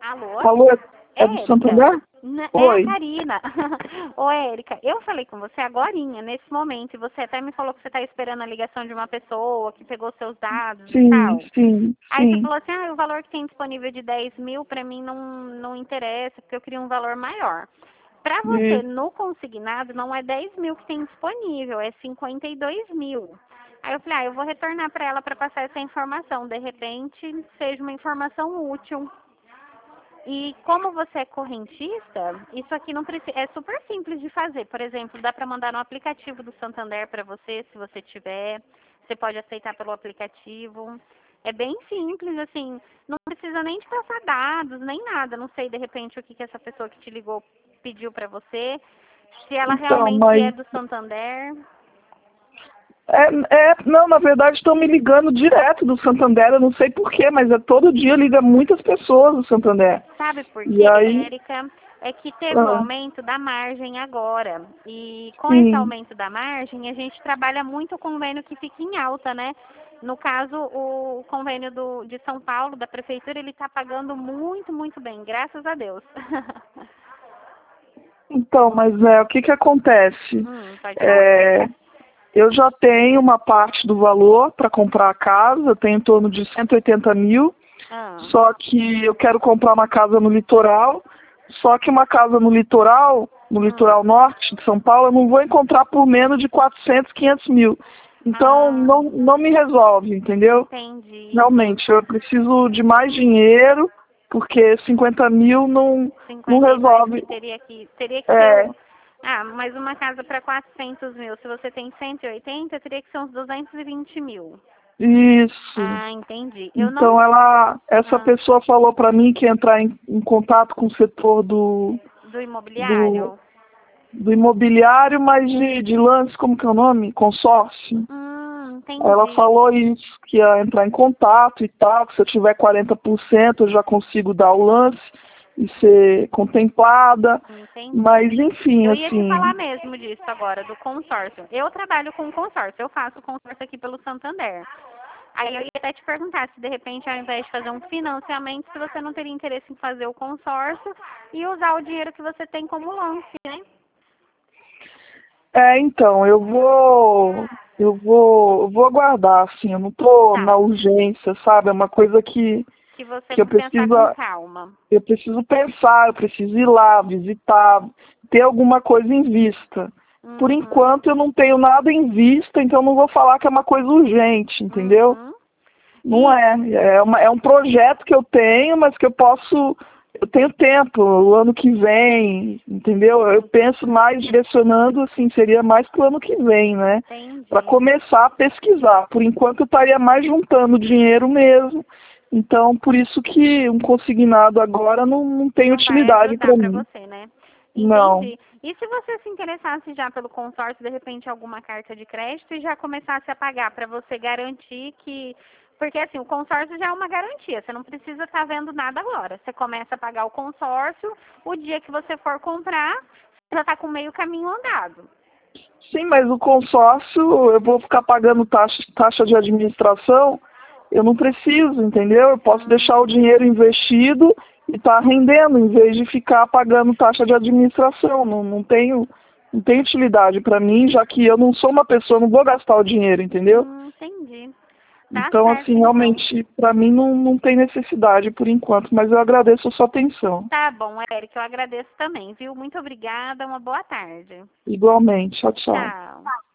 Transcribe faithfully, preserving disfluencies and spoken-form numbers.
Alô? Alô, é do Érica? Santander? N- É Oi. a Karina. Ô, Érica, eu falei com você agorinha, nesse momento, e você até me falou que você está esperando a ligação de uma pessoa que pegou seus dados e Sim, tal. sim, Aí você sim. falou assim, ah, o valor que tem disponível de dez mil para mim não, não interessa, porque eu queria um valor maior. Para você, Isso. no consignado, não é dez mil que tem disponível, é cinquenta e dois mil. Aí eu falei, ah, eu vou retornar para ela para passar essa informação. De repente, seja uma informação útil. E como você é correntista, isso aqui não precisa, é super simples de fazer. Por exemplo, dá para mandar no aplicativo do Santander para você, se você tiver. Você pode aceitar pelo aplicativo. É bem simples, assim. Não precisa nem de passar dados, nem nada. Não sei, de repente, o que, que essa pessoa que te ligou pediu para você. Se ela Então, realmente mas... é do Santander. É, é, não, na verdade estão me ligando direto do Santander, eu não sei porquê, mas é todo dia liga muitas pessoas do Santander. Sabe por E quê, aí, Érica? É que teve o ah, aumento da margem agora. E com esse sim, aumento da margem, a gente trabalha muito o convênio que fica em alta, né? No caso, o convênio do, de São Paulo, da prefeitura, ele está pagando muito, muito bem, graças a Deus. então, mas é, o que que acontece? hum, pode falar. É, eu já tenho uma parte do valor para comprar a casa, eu tenho em torno de cento e oitenta mil, Ah, só que eu quero comprar uma casa no litoral, só que uma casa no litoral, no hum. litoral norte de São Paulo, eu não vou encontrar por menos de quatrocentos, quinhentos mil. Então, Ah, não, não me resolve, entendeu? entendi, Realmente, entendi. eu preciso de mais dinheiro, porque cinquenta mil não, não cinquenta e dois que resolve. teria que, teria que ser É, o... Ah, mas uma casa para quatrocentos mil, se você tem cento e oitenta, teria que ser uns duzentos e vinte mil. isso. Ah, entendi. Eu não... Então, ela, essa Ah, pessoa falou para mim que ia entrar em, em contato com o setor do, do do, imobiliário? do imobiliário, mas de, de lance, como que é o nome? Consórcio. Hum, Ela entendi. falou isso, que ia entrar em contato e tal, que se eu tiver quarenta por cento eu já consigo dar o lance e ser contemplada. Entendi. Mas, enfim, Eu ia te falar assim, mesmo disso agora, do consórcio. Eu trabalho com consórcio, eu faço consórcio aqui pelo Santander. Aí eu ia até te perguntar se de repente, ao invés de fazer um financiamento, se você não teria interesse em fazer o consórcio e usar o dinheiro que você tem como lance, né? é, então, eu vou, eu vou, eu vou aguardar, assim, eu não tô na Tá. urgência, sabe? É uma coisa que, Que você que eu for pensar preciso, com calma. eu preciso pensar, eu preciso ir lá, visitar, ter alguma coisa em vista. Por Uhum. enquanto eu não tenho nada em vista, então não vou falar que é uma coisa urgente, entendeu? Uhum. Não E é. É, uma, é um projeto que eu tenho, mas que eu posso. Eu tenho tempo, o ano que vem, entendeu? Eu penso mais direcionando, assim, seria mais para o ano que vem, né? Para entendi. começar a pesquisar. Por enquanto eu estaria mais juntando dinheiro mesmo. Então, por isso que um consignado agora não, não tem Não vai utilidade ajudar para pra mim. você, né? Não. Entendi. E se você se interessasse já pelo consórcio, de repente alguma carta de crédito e já começasse a pagar para você garantir que... Porque assim, o consórcio já é uma garantia, você não precisa estar vendo nada agora. Você começa a pagar o consórcio, o dia que você for comprar, você já está com meio caminho andado. Sim, mas o consórcio, eu vou ficar pagando taxa, taxa de administração, eu não preciso, entendeu? Eu posso Hum, deixar o dinheiro investido e tá rendendo, em vez de ficar pagando taxa de administração. Não, não tenho, não tem utilidade para mim, já que eu não sou uma pessoa, não vou gastar o dinheiro, entendeu? hum, entendi. Tá Então, certo, assim, então. realmente, para mim não, não tem necessidade por enquanto, mas eu agradeço a sua atenção. Tá bom, Érica, eu agradeço também, viu? Muito obrigada, uma boa tarde. Igualmente. Tchau, tchau. Tchau.